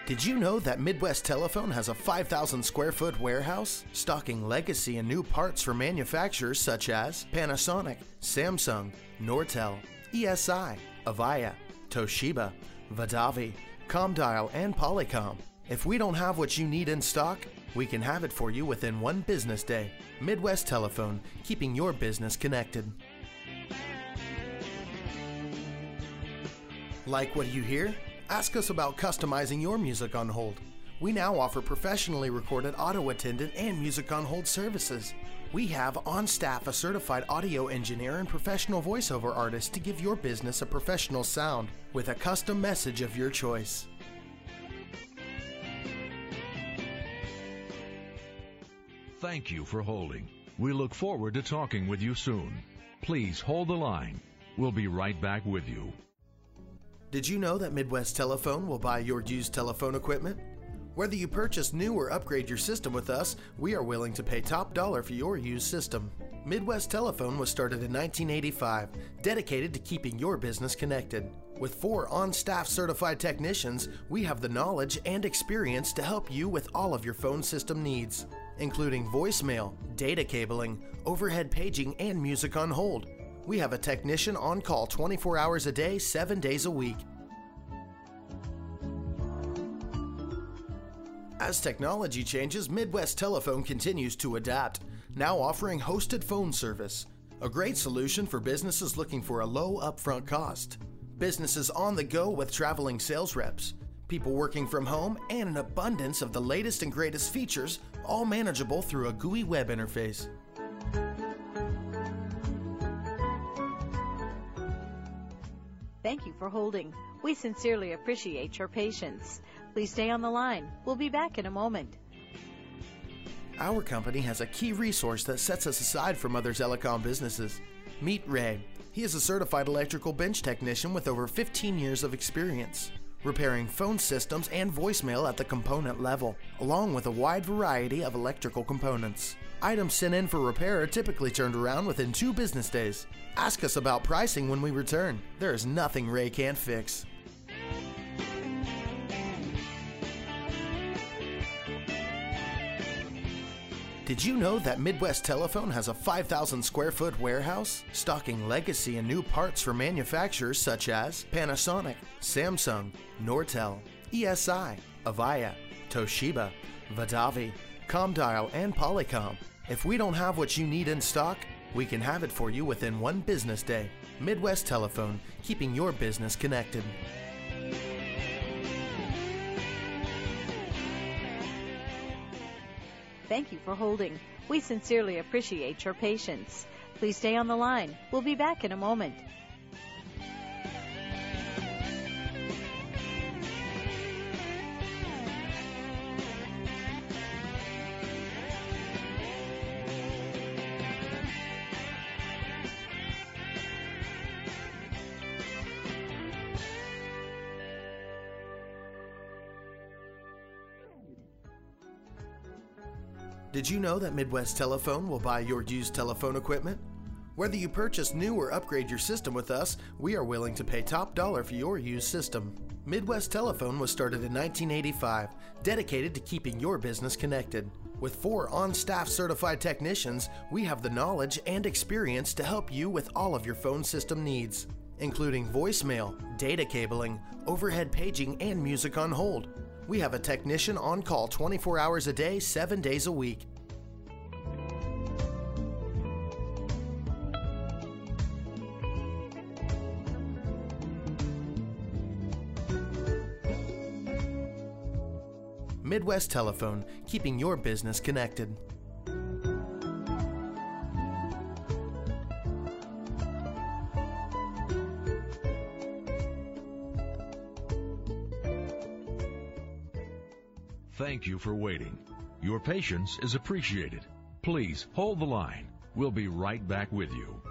Did you know that Midwest Telephone has a 5,000 square foot warehouse stocking legacy and new parts for manufacturers such as Panasonic, Samsung, Nortel, ESI, Avaya, Toshiba, Vidavi, Comdial, and Polycom? If we don't have what you need in stock, we can have it for you within one business day. Midwest Telephone, keeping your business connected. Like what you hear? Ask us about customizing your music on hold. We now offer professionally recorded auto attendant and music on hold services. We have on staff a certified audio engineer and professional voiceover artist to give your business a professional sound with a custom message of your choice. Thank you for holding. We look forward to talking with you soon. Please hold the line. We'll be right back with you. Did you know that Midwest Telephone will buy your used telephone equipment? Whether you purchase new or upgrade your system with us, we are willing to pay top dollar for your used system. Midwest Telephone was started in 1985, dedicated to keeping your business connected. With 4 on-staff certified technicians, we have the knowledge and experience to help you with all of your phone system needs, including voicemail, data cabling, overhead paging, and music on hold. We have a technician on call 24 hours a day, 7 days a week. As technology changes, Midwest Telephone continues to adapt, now offering hosted phone service, a great solution for businesses looking for a low upfront cost. Businesses on the go with traveling sales reps, people working from home, and an abundance of the latest and greatest features, all manageable through a GUI web interface. Thank you for holding. We sincerely appreciate your patience. Please stay on the line. We'll be back in a moment. Our company has a key resource that sets us aside from other telecom businesses. Meet Ray. He is a certified electrical bench technician with over 15 years of experience, repairing phone systems and voicemail at the component level, along with a wide variety of electrical components. Items sent in for repair are typically turned around within 2 business days. Ask us about pricing when we return. There is nothing Ray can't fix. Did you know that Midwest Telephone has a 5,000 square foot warehouse stocking legacy and new parts for manufacturers such as Panasonic, Samsung, Nortel, ESI, Avaya, Toshiba, Vidavi, Comdial, and Polycom? If we don't have what you need in stock, we can have it for you within one business day. Midwest Telephone, keeping your business connected. Thank you for holding. We sincerely appreciate your patience. Please stay on the line. We'll be back in a moment. Did you know that Midwest Telephone will buy your used telephone equipment? Whether you purchase new or upgrade your system with us, we are willing to pay top dollar for your used system. Midwest Telephone was started in 1985, dedicated to keeping your business connected. With 4 on-staff certified technicians, we have the knowledge and experience to help you with all of your phone system needs, including voicemail, data cabling, overhead paging, and music on hold. We have a technician on call 24 hours a day, 7 days a week. Midwest Telephone, keeping your business connected. Thank you for waiting. Your patience is appreciated. Please hold the line. We'll be right back with you.